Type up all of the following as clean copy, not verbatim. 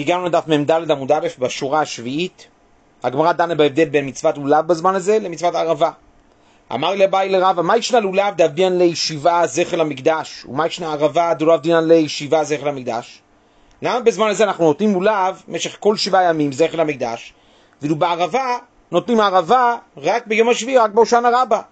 הגענו לדף מ"ד עמוד א' בשורה השביעית. הגמרא דנה בהבדל בין מצוות לולב בזמן הזה למצוות ערבה. אמר לבאי לרבא, מה ישנה לולב דאבדיין לישיבה זכר למקדש, ומה ישנה ערבה דאבדיין לישיבה זכר למקדש? למה בזמן הזה אנחנו נותנים לולב במשך כל 7 ימים זכר למקדש, ואילו בערבה נותנים ערבה רק ביום השביעי, רק בהושענא רבה?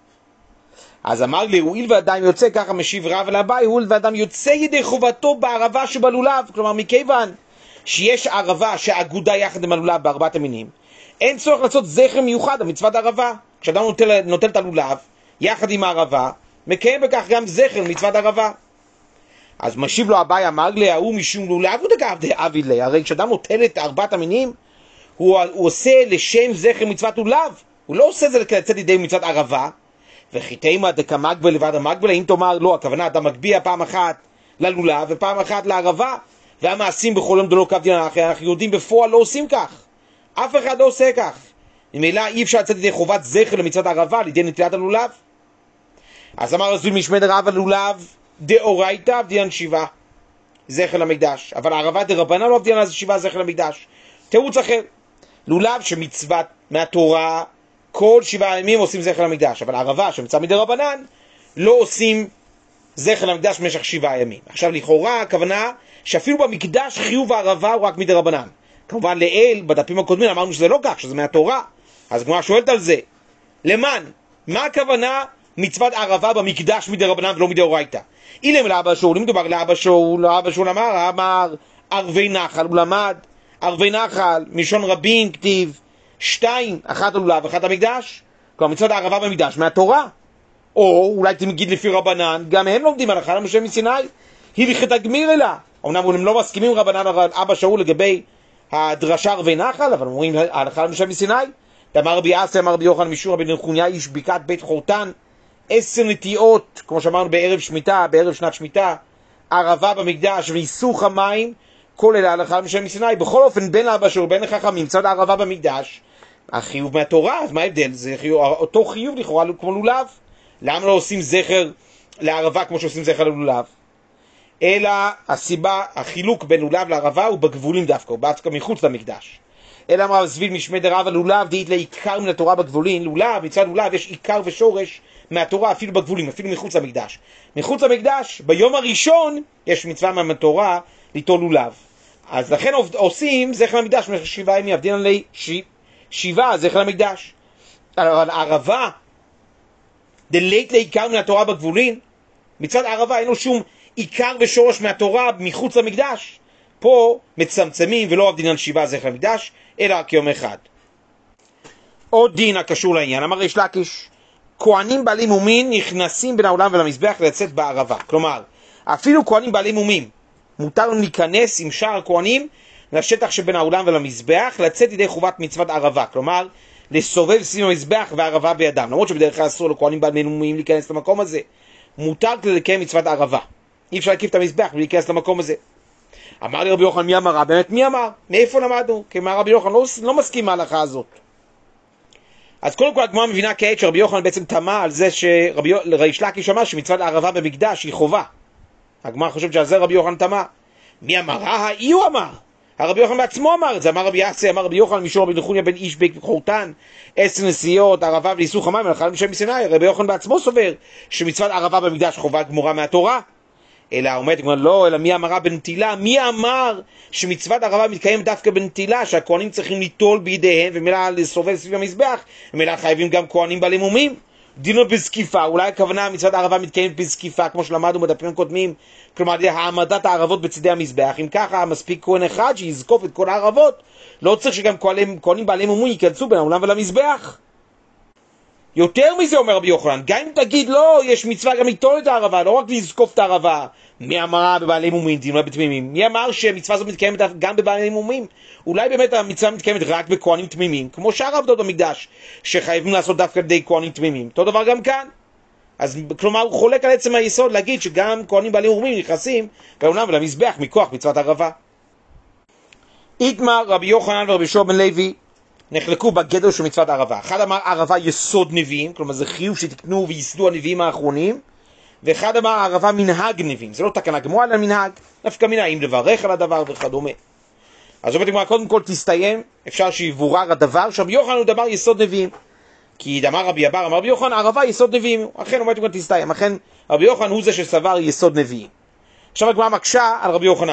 אז אמר לי, הואיל ואדם יוצא, ככה משיב רבא לבאי, הואיל ואדם יוצא ידי חובתו בערבה שבלולב, כלומר מכיוון שיש ערבה שאגודה יחד עם הלולב בארבעת המינים, אין צורך לעשות זכר מיוחד במצוות ערבה. כשאדם נוטל את הלולב יחד עם הערבה, מקיים בכך גם זכר מצוות ערבה. אז משיב לו אביי, אמר לי, ההוא משום לולב ודגב דאבי לי. הרי כשאדם נוטל את 4 המינים, הוא עושה לשם זכר מצוות לולב, הוא לא עושה זה לצאת ידי מצוות ערבה. וחיתימה דקמגבל לבד המגבל, אם תאמר לא, הכוונה אתה מגביה פעם אחת ללולב ופעם אחת לערבה, והמעשים בכל יום דלא קו דין אחר. אנחנו יהודים בפועל לא עושים כך, אף אחד לא עושה כך. ממילא אי אפשר לצאת ידי חובת זכר למצוות ערבה לידי נטילת הלולב. אז אמר רזול משמד רבא לולב דאורייתא אבדיין 7 זכר למקדש, אבל ערבה דרבנן לא אבדיין 7 זכר למקדש. תירוץ אחר, לולב שמצוות מהתורה כל 7 ימים עושים זכר למקדש, אבל ערבה שמצווה מדרבנן לא עושים זכר למקדש במשך 7 ימים. עכשיו לכאורה הכוונה שאפילו במקדש חיוב הערבה הוא רק מדרבנן. כמובן לעיל בדפים הקודמים אמרנו שזה לא כך, שזה מהתורה. אז הגמרא שואלת על זה, למען, מה הכוונה מצוות ערבה במקדש מדרבנן ולא מדאורייתא? אילם לאבא שאול, אם מדובר לאבא שאול אמר ערבי נחל, הוא למד ערבי נחל מלשון רבים, כתיב 2, 1 הלולב 1 המקדש, כלומר מצוות הערבה במקדש מהתורה. או אולי תגיד לפי רבנן, גם הם לומדים הלכה למשה מסיני, היא לכת הגמיר אלה. אמנם הם לא מסכימים רבנן אבא שאול לגבי הדרשה ערבי נחל, אבל אומרים הלכה למשה מסיני. אמר רבי אסי, אמר רבי יוחנן משום רבי נחוניה איש בקעת בית חורתן, 10 נטיעות, כמו שאמרנו בערב שמיטה, בערב שנת שמיטה, ערבה במקדש ואיסוך המים, כל אלה הלכה למשה מסיני. בכל אופן בין אבא שאול בין החכמים מצוות הערבה במקדש החיוב מהתורה, אז מה ההבדל? זה חיוב, אותו חיוב לכאורה כמו לולב. למה לא עושים זכר לערבה כמו שעושים זכר ללולב? אלא הסיבה, החילוק בין לולב לערבה הוא בגבולים דווקא, הוא דווקא מחוץ למקדש. אלא אמר סביל משמד רבא לולב דאית לעיקר מן התורה בגבולין. לולב, מצד לולב יש עיקר ושורש מהתורה אפילו בגבולים, אפילו מחוץ למקדש. מחוץ למקדש, ביום הראשון יש מצווה מהתורה ליטול לולב. אז לכן עושים זכר למקדש במשך 7 ימים, אבדיין עלי 7 זכר למקדש. אבל ערבה דלית לעיקר מן התורה בגבולין, מצד ערבה אין לו שום עיקר ושורש מהתורה מחוץ למקדש. פה מצמצמים ולא אבדיין 7 זכר למקדש, אלא רק יום אחד. עוד דין הקשור לעניין, אמר ריש לקיש, כהנים בעלי מומין נכנסים בין העולם ולמזבח לצאת בערבה. כלומר, אפילו כהנים בעלי מומים מותר להם להיכנס עם שאר הכהנים לשטח שבין העולם ולמזבח, לצאת ידי חובת מצוות ערבה, כלומר לסובב סביב המזבח והערבה בידם. למרות שבדרך כלל אסור לכהנים בעלי מומים להיכנס למקום הזה, מותר לקיים מצוות ערבה. אי אפשר להקיף את המזבח ולהיכנס למקום הזה. אמר לי רבי יוחנן, מי אמר? באמת מי אמר? מאיפה למדנו? כי אמר רבי יוחנן לא מסכים מההלכה הזאת. אז קודם כל הגמרא מבינה כעת שרבי יוחנן בעצם תמה על זה שריש לקיש אמר שמצוות הערבה במקדש היא חובה. הגמרא חושבת שעל זה רבי יוחנן תמה. מי אמר? היא הוא אמר. הרבי יוחנן בעצמו אמר את זה. אמר רבי אסי, אמר רבי יוחנן משום רבי נחוניה בן איש בית חורתן, 10 נסיעות, ערבה ולאיסוך המים הלכה למשה מסיני. רבי יוחנן בעצמו סובר שמצוות ערבה במקדש חובה גמורה מהתורה. אלא אומרת, לא, אלא מי אמרה בנטילה? מי אמר שמצוות ערבה מתקיים דווקא בנטילה, שהכהנים צריכים ליטול בידיהם ומילא לסובב סביב המזבח, ומילא חייבים גם כהנים בעלי מומים? דינו בזקיפה, אולי הכוונה מצוות הערבה מתקיימת בזקיפה, כמו שלמדנו בדפים הקודמים, כלומר העמדת הערבות בצדי המזבח. אם ככה מספיק כהן אחד שיזקוף את כל הערבות, לא צריך שגם כהנים בעלי מומים ייכנסו בין העולם ולמזבח. יותר מזה אומר רבי יוחנן, גם אם תגיד לא, יש מצווה גם ליטול את הערבה, לא רק לזקוף את הערבה. מי אמרה בבעלי מומים, דינו בתמימים? מי אמר שמצווה זו מתקיימת גם בבעלי מומים? אולי באמת המצווה מתקיימת רק בכהנים תמימים, כמו שאר העבודות במקדש, שחייבים לעשות דווקא לידי כהנים תמימים. אותו דבר גם כאן. אז כלומר הוא חולק על עצם היסוד להגיד שגם כהנים בעלי מומים נכנסים בעולם ולמזבח מכוח מצוות ערבה. איתמר רבי יוחנן ורבי יהושע בן לוי נחלקו בגדר של מצוות ערבה. אחד אמר ערבה יסוד נביאים, כלומר זה חיוב שתקנו וייסדו הנביאים האחרונים, ואחד אמר ערבה מנהג נביאים, זה לא תקנה גמורה אלא מנהג, נפקא מינה אם לברך על הדבר וכדומה. אז אומרת הגמרא, קודם כל תסתיים, אפשר שיבורר הדבר, שרבי יוחנן הוא דבר יסוד נביאים. כי דאמר רבי אבא, אמר רבי יוחנן, ערבה יסוד נביאים. אכן אומרת הגמרא תסתיים, אכן רבי יוחנן הוא זה שסבר יסוד נביאים. עכשיו הגמרא מקשה על רבי יוחנן.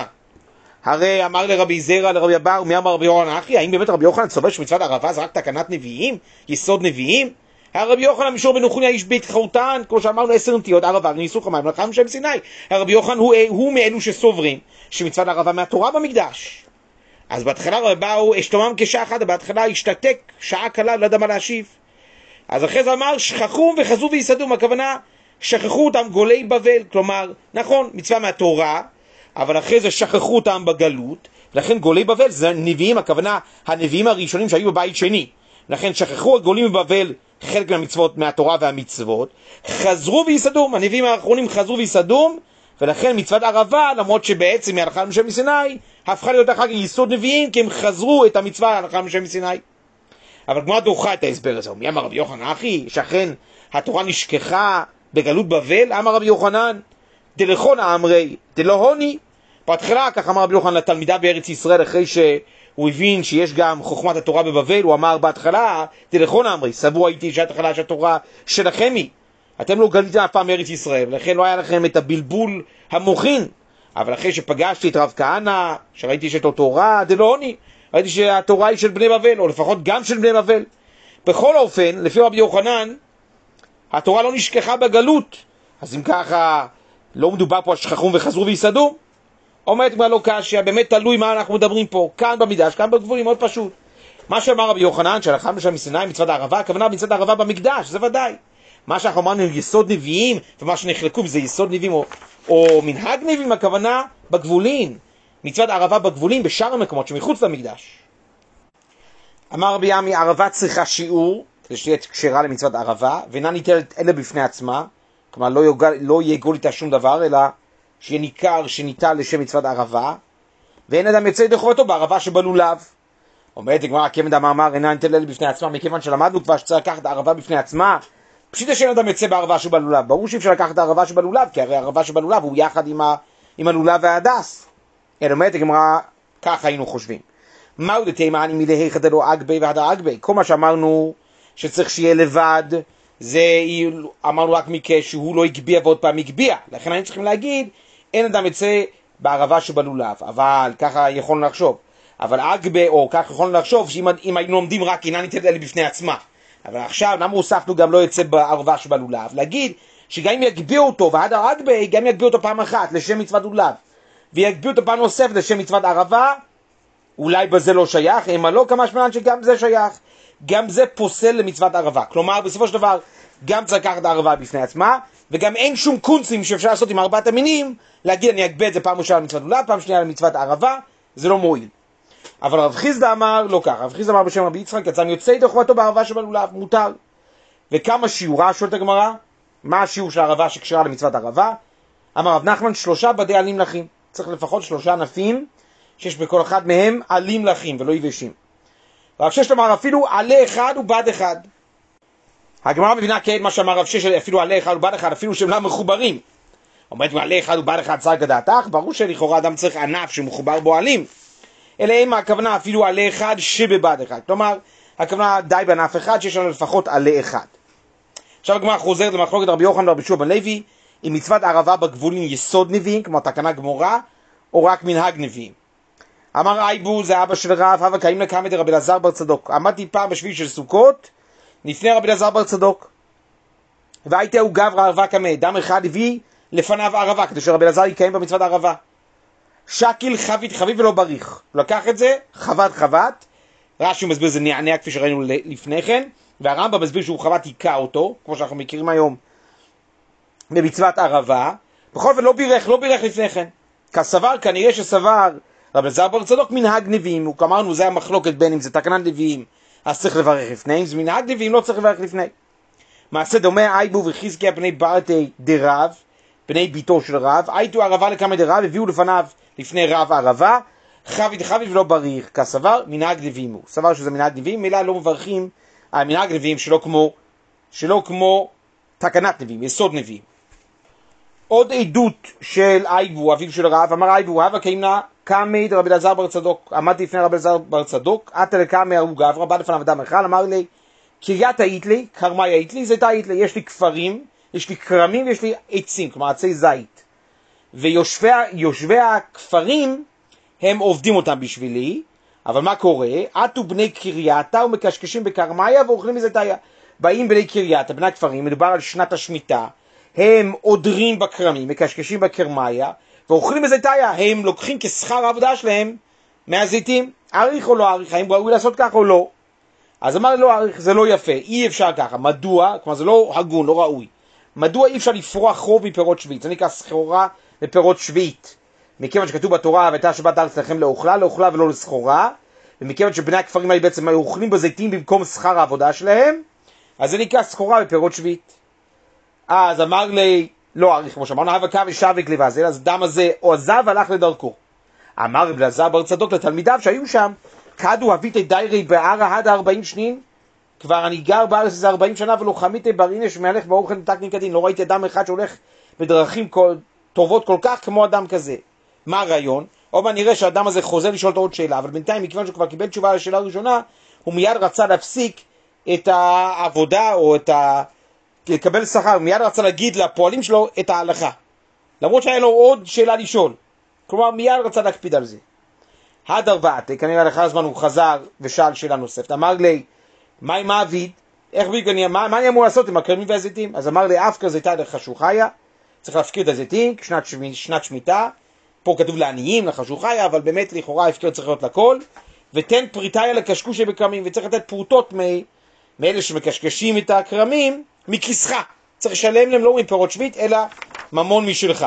הרי אמר לרבי זרע, לרבי אבא, ומי אמר רבי יוחנן אחי, האם באמת רבי יוחנן סובר שמצוות ערבה זה רק תקנת נביאים, יסוד נביאים? הרבי יוחנן משור בן חוניה איש בית חורתן, כמו שאמרנו 10 נטיות ערבה וניסוך המים לחם שם סיני. הרבי יוחנן הוא מאלו שסוברים שמצוות ערבה מהתורה במקדש. אז בהתחלה רבי באו אשתומם כשעה אחת, בהתחלה השתתק שעה קלה לא ידע מה להשיב. אז אחרי זה אמר שכחו וחזו ויסדום, הכוונה שכחו אותם גולי בבל, כלומר נכון מצווה מהתורה, אבל אחרי זה שכחו אותם בגלות, ולכן גולי בבל זה נביאים, הכוונה הנביאים הראשונים שהיו בבית שני, לכן שכחו הגולים בבבל חלק מהמצוות מהתורה והמצוות, חזרו ויסדום, הנביאים האחרונים חזרו ויסדום, ולכן מצוות ערבה, למרות שבעצם מהלכה למשה מסיני, הפכה להיות אחר כך יסוד נביאים, כי הם חזרו את המצווה להלכה למשה מסיני. אבל גמרא דוחה את ההסבר הזה. מי אמר רבי יוחנן אחי, שאכן התורה נשכחה בגלות בבל? אמר רבי יוחנן, דלכונה אמרי, דלהוני. בהתחלה כך אמר רבי יוחנן לתלמידה בארץ ישראל, אחרי שהוא הבין שיש גם חוכמת התורה בבבל, הוא אמר בהתחלה, דלכונה אמרי, סבור הייתי שההתחלה שהתורה שלכם היא. אתם לא גליתם אף פעם מארץ ישראל, ולכן לא היה לכם את הבלבול המוחין. אבל אחרי שפגשתי את רב כהנא, שראיתי שאת התורה, דלהוני, ראיתי שהתורה היא של בני בבל, או לפחות גם של בני בבל. בכל אופן, לפי רבי יוחנן, התורה לא נשכחה בגלות. אז אם ככה, לא מדובר פה על שכחום וחזרו ויסדום. אומרת כבר לא קשיא, באמת תלוי מה אנחנו מדברים פה, כאן במקדש, כאן בגבולים, מאוד פשוט. מה שאמר רבי יוחנן, שהלכה למשה מסיני מצוות הערבה, הכוונה מצוות הערבה במקדש, זה ודאי. מה שאנחנו אמרנו יסוד נביאים, ומה שנחלקו זה יסוד נביאים או מנהג נביאים, הכוונה בגבולים. מצוות ערבה בגבולים בשאר המקומות שמחוץ למקדש. אמר רבי עמי, ערבה צריכה שיעור, כדי שתהיה כשרה למצוות ערבה, ואינה ניטלת אלא בפני עצמה, כלומר לא יגול איתה שום דבר, אלא שיהיה ניכר שניטל לשם מצוות ערבה, ואין אדם יצא ידי חובתו בערבה שבלולב. אומרת הגמרא, כיוון דאמר אינה ניטלת אלא בפני עצמה, מכיוון שלמדנו כבר שצריך לקחת הערבה בפני עצמה, פשיטא שאין אדם יצא בערבה שבלולב. ברור שאי אפשר לקחת את הערבה שבלולב, כי הרי הערבה שבלולב הוא יחד עם הלולב וההדס. אלא אומרת הגמרא, ככה היינו חושבים. מהו דתימה אני מלהיכא דלא אגבי והדר אגבי? כל מה שאמרנו שצריך שיהיה לבד, זה אמרנו רק מכך שהוא לא הגביע ועוד פעם הגביע. לכן היינו צריכים להגיד, אין אדם יצא בערבה שבלולב. אבל ככה יכולנו לחשוב. אבל אגבי, או ככה יכולנו לחשוב, שאם היינו לומדים רק אינה ניתנת אלה בפני עצמה. אבל עכשיו, למה הוספנו גם לא יצא בערבה שבלולב? להגיד שגם אם יגביע אותו והדר אגבי, גם יגביע אותו פעם אחת לשם מצוות לולב. ויגביע אותו פעם נוספת לשם מצוות ערבה, אולי בזה לא שייך, אם לא כמה שמלן שגם זה שייך, גם זה פוסל למצוות ערבה. כלומר, בסופו של דבר, גם צריך לקחת הערבה בפני עצמה, וגם אין שום קונצים שאפשר לעשות עם ארבעת המינים, להגיד אני אגבה את זה פעם ראשונה למצוות לולב, פעם שנייה למצוות ערבה, זה לא מועיל. אבל רב חיסדא אמר לא כך, רב חיסדא אמר בשם רבי יצחק, יצא יוצא ידי חובתו בערבה שבלולב, מותר. וכמה שיעורה, שואלת הגמרא, מה השיעור של הערבה שקשרה למצוות ערבה? אמר רב נחמן, 3 בדי עלים לחים. צריך לפחות 3 ענפים שיש בכל אחד מהם עלים לחים ולא יבשים. רב ששת אמר אפילו עלה אחד ובד אחד. הגמרא מבינה כן מה שאמר רב ששת, אפילו עלה אחד ובד אחד, אפילו שהם לא מחוברים. אומרת עלה אחד ובד אחד צר כדעתך, ברור שלכאורה אדם צריך ענף שמחובר בו עלים. אלא אם הכוונה אפילו עלה אחד שבבד אחד. כלומר, הכוונה די בענף אחד שיש לנו לפחות עלה אחד. עכשיו הגמרא חוזרת למחלוקת רבי יוחנן ורבי יהושע בן לוי, עם מצוות ערבה בגבולים יסוד נביאים, כמו תקנה גמורה, או רק מנהג נביאים. אמר אייבו, זה אבא של רב, הווה קאים לקמת רבי אלעזר בר צדוק. עמדתי פעם בשביל של סוכות, לפני רבי אלעזר בר צדוק. והייתי הוא גב ערבה קמה, דם אחד הביא לפניו ערבה, כדי שרבי אלעזר יקיים במצוות ערבה. שקיל חבית ולא בריך. הוא לקח את זה, חבט, רש"י מסביר זה נענע כפי שראינו לפני כן, והרמב"ם מסביר שהוא חבט היכה אותו, כמו שאנחנו מכירים היום במצוות ערבה. בכל אופן לא בירך לפני כן. כסבר, כנראה שסבר רבי אלעזר בר צדוק מנהג נביאים, וכאמרנו זה המחלוקת בין אם זה תקנת נביאים אז צריך לברך לפני, אם זה מנהג נביאים לא צריך לברך לפני. מעשה דומה אייבו וחזקיה בני ברתי דרב, בני ביתו של רב, הייתו ערבה לקמא דרב, הביאו לפניו לפני רב ערבה, חבית ולא בריך, כסבר מנהג נביאים הוא. סבר שזה מנהג נביאים, מילה לא מברכים על מנהג נביאים שלא כמו תקנת נביאים, יסוד נביאים. עוד עדות של אייבו, אביו של רב, אמר אייבו, הווה קיימנה קמי רבי אלעזר בר צדוק, עמדתי לפני רבי אלעזר בר צדוק, עתה לקמי הרוג גברא, בא לפניו אדם אחד, אמר לי, קריית היית לי, קרמי היית לי, זיתה היית לי, יש לי כפרים, יש לי כרמים ויש לי עצים, כלומר עצי זית. ויושבי הכפרים, הם עובדים אותם בשבילי, אבל מה קורה? עתו בני קרייתה ומקשקשים בקרמיה ואוכלים מזיתיה. באים בני קרייתה, בני הכפרים, מדובר על שנת השמיטה, הם עודרים בכרמים, מקשקשים בקרמיה, ואוכלים מזיתיה, הם לוקחים כשכר העבודה שלהם מהזיתים. אריך או לא אריך, האם ראוי לעשות כך או לא? אז אמר לא אריך, זה לא יפה, אי אפשר ככה. מדוע? כלומר זה לא הגון, לא ראוי. מדוע אי אפשר לפרוח חוב מפירות שביעית? זה נקרא סחורה לפירות שביעית. מכיוון שכתוב בתורה, והייתה שבת הארץ לכם לאוכלה ולא לסחורה, ומכיוון שבני הכפרים האלה בעצם היו אוכלים בזיתים במקום שכר העבודה שלהם, אז זה נקרא סחורה בפירות שביעית. אז אמר לי, לא אריך, כמו שאמרנו, הבקה ושבק לבזל, אז אדם הזה עזב והלך לדרכו. אמר רבי אלעזר בר צדוק לתלמידיו שהיו שם, כדו הביתי דיירי בערה עד 40 שנים, כבר אני גר בארץ איזה 40 שנה ולא חמיתי ברינש מהלך באוכל נתקני כדין, לא ראיתי אדם אחד שהולך בדרכים טובות כל כך כמו אדם כזה. מה הרעיון? או נראה שהאדם הזה חוזר לשאול עוד שאלה, אבל בינתיים מכיוון שהוא כבר קיבל תשובה לשאלה הראשונה, הוא מיד רצה להפסיק את העבודה או לקבל שכר, הוא מיד רצה להגיד לפועלים שלו את ההלכה. למרות שהיה לו עוד שאלה לשאול. כלומר מיד רצה להקפיד על זה. הדרבעת, כנראה לאחר הזמן הוא חזר ושאל שאלה נוספת. אמר לי, מה עם האביד? מה אני אמור לעשות עם הכרמים והזיתים? אז אמר לי, אף כזיתה לחשוכיה, צריך להפקיר את הזיתים, שנת שמיטה, פה כתוב לעניים, לחשוכיה, אבל באמת לכאורה הפקיר צריך להיות לכל, ותן פריטיה לקשקושי בכרמים, וצריך לתת פרוטות מאלה שמקשקשים את הכרמים, מכיסך. צריך לשלם להם לא מפירות שביעית, אלא ממון משלך.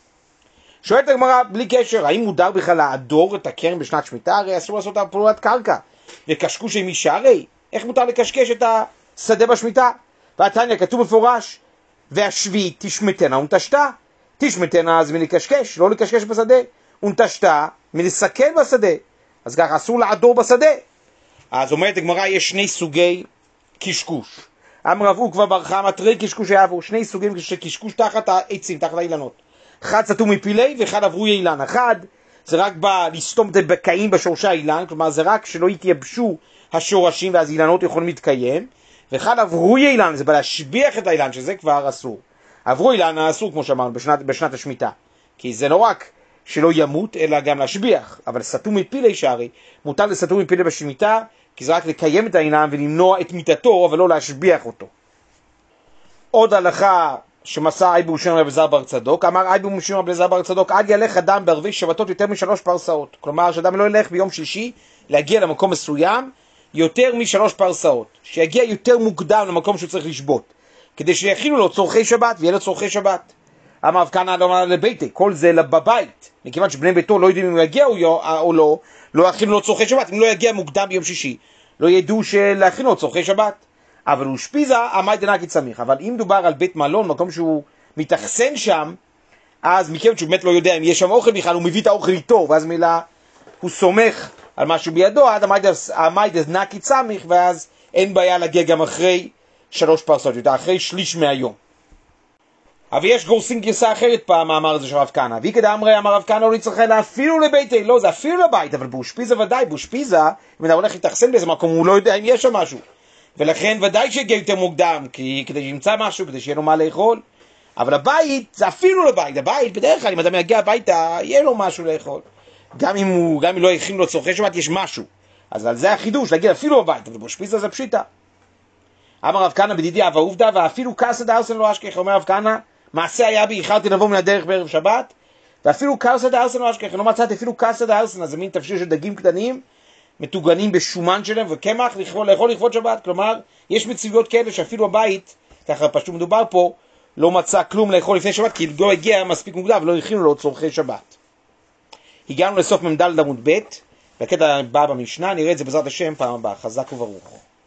שואלת הגמרא בלי קשר, האם מותר בכלל לעדור את הכרם בשנת שמיטה? הרי אסור לעשות פעולת קרקע. וקשקושי משערי, איך מותר לקשקש את השדה בשמיטה? והתניא כתוב מפורש, והשביעית תשמטנה ונטשתה. תשמטנה אז מלקשקש, לא לקשקש בשדה, ונטשתה מלסכן בשדה. אז ככה אסור לעדור בשדה. אז אומרת הגמרא, יש שני סוגי קשקוש. אמר רב עוקבא בר חמא תרי קשקושי עבור, שני סוגים של קשקוש תחת העצים, תחת האילנות. אחד סתום מפילי ואחד עברו אילן. אחד זה רק בא לסתום את הבקעים בשורשי האילן, כלומר זה רק שלא יתייבשו השורשים ואז אילנות יכולים להתקיים, ואחד עברו אילן, זה בא להשביח את האילן, שזה כבר אסור. עברו אילן אסור כמו שאמרנו בשנת השמיטה, כי זה לא רק שלא ימות אלא גם להשביח, אבל סתום מפילי שערי, מותר לסתום מפילי בשמיטה, כי זה רק לקיים את האילן ולמנוע את מיתתו, אבל לא להשביח אותו. עוד הלכה שמסע אייבו משה רבי אלעזר בר צדוק, אמר אייבו משה רבי אלעזר בר צדוק, אל ילך אדם בערבי שבתות יותר מ3 פרסאות. כלומר, שאדם לא ילך ביום שישי להגיע למקום מסוים יותר מ3 פרסאות. שיגיע יותר מוקדם למקום שהוא צריך לשבות, כדי שיכינו לו צורכי שבת, ויהיה לו צורכי שבת. אמר רב כהנא אמר לביתי, כל זה בבית, מכיוון שבני ביתו לא יודעים אם הוא יגיע או לא, לא יכינו לו צורכי שבת. אם לא יגיע מוקדם ביום שישי, לא ידעו להכינו לו צורכי שבת. אבל הוא שפיזה, עמי דנקי צמיח. אבל אם דובר על בית מלון, מקום שהוא מתאכסן שם, אז מכיוון שהוא באמת לא יודע אם יש שם אוכל בכלל, הוא מביא את האוכל איתו, ואז מילה הוא סומך על משהו בידו, עד עמי דנקי צמיח, ואז אין בעיה להגיע גם אחרי 3 פרסות, יותר אחרי שליש מהיום. אבל יש גורסים גרסה אחרת פעם, אמר את זה של רב כהנא. והיא כדה אמרי, אמר רב כהנא, לא נצטרך לה אפילו לביתי, לא, זה אפילו לבית, אבל באושפיזה ודאי, באושפיזה, אם אתה הולך להתאכסן באיזה מקום, הוא לא יודע אם יש שם משהו. ולכן ודאי שיגיע יותר מוקדם, כדי שימצא משהו, כדי שיהיה לו מה לאכול. אבל הבית, זה אפילו לבית. הבית, בדרך כלל, אם אדם יגיע הביתה, יהיה לו משהו לאכול. גם אם לא יכין לו צורכי שבת, יש משהו. אז על זה החידוש, להגיע אפילו בבית, אבל באושפיזה זה פשיטה. אמר רב כהנא בדידי אבא עובדא, ואפילו קרסא דארסן לא אשכח. אומר רב כהנא, מעשה היה בי, איחרתי לבוא מן הדרך בערב שבת, ואפילו קרסא דארסן לא אשכח. לא מצאתי אפילו קרסא דארסן, אז זה מין תבשיל של דגים קטנים, מטוגנים בשומן שלהם וקמח, לאכול לכבוד שבת. כלומר, יש מציאויות כאלה שאפילו הבית, ככה פשוט מדובר פה, לא מצא כלום לאכול לפני שבת, כי לא הגיע מספיק מוקדם ולא הכינו לו צורכי שבת. הגענו לסוף מ"ד עמוד ב', בקטע הבא במשנה, נראה את זה בעזרת השם פעם הבאה. חזק וברוך.